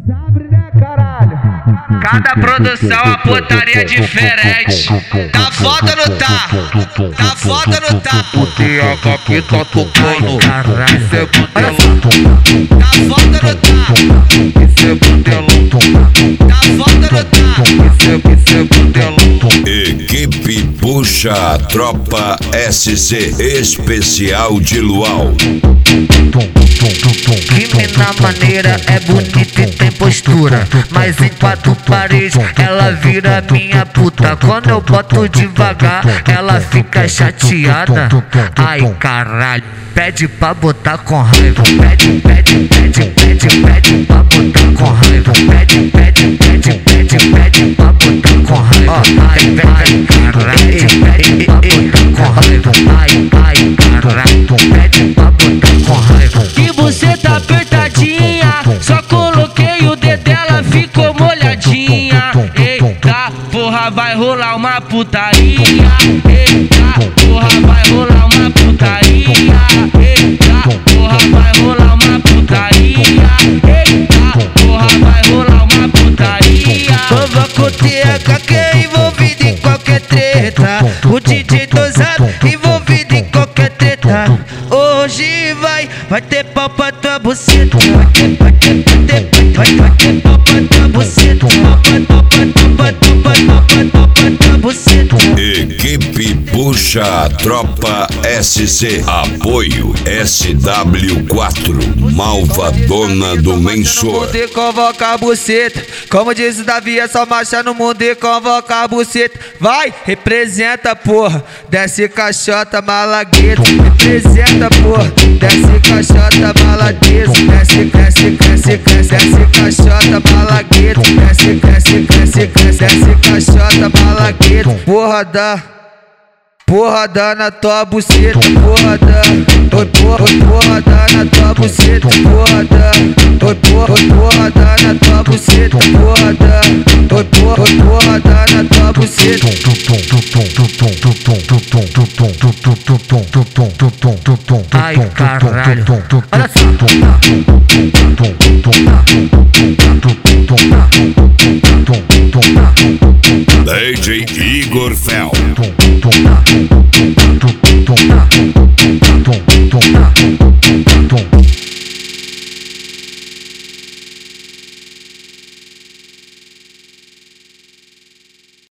Sabe, né, caralho? Cada produção a putaria diferente. Tá foda ou não tá? Tá foda ou não tá? O TH que tá tocando, Caralho, cê butelão. tá foda ou não tá? Cê butelão. Tá foda ou não tá? Cê butelão. Equipe Puxa Tropa SC Especial de Luau. Que mina maneira, é bonita e tem postura, mas em quatro paredes ela vira minha puta. Quando eu boto devagar, ela fica chateada. Ai caralho, pede pra botar com raiva. Pede pra botar com raiva. Pede pra botar com raiva. Ai caralho, pede pra botar com raiva. Ai caralho, pede pra botar com raiva. Que você tá apertadinha, só coloquei o dedo dela, ficou molhadinha. Eita, porra, vai rolar uma putaria. Eita, porra, vai rolar uma putaria. Eita, porra, vai rolar uma putaria. Eita, porra, vai rolar uma putaria. Tava com o TH que é envolvido em qualquer treta. O DJ dosado envolvido em qualquer treta. Hoje vai ter pau pra tua buceta. Vai ter pau pra tua buceta. Pau pra tua buceta. Equipe Puxa Tropa SC. Apoio SW4 Malvadona do Mensor. E convoca a buceta. Como diz o Davi, é só marcha no mundo e convoca a buceta. Vai, representa, porra. Desce caixota, malagueta. Representa, porra. Desce caixota, malagueta. Desce caixota, malagueta. Desce caixota, malagueta. Porra dá na tua buceta, porra dá. Oi, porra dá na tua buceta, porra dá. Oi, porra dá na tua buceta, porra dá. Oi, porra dá na tua buceta. Ai caralho, olha só. DJ Igor Fel.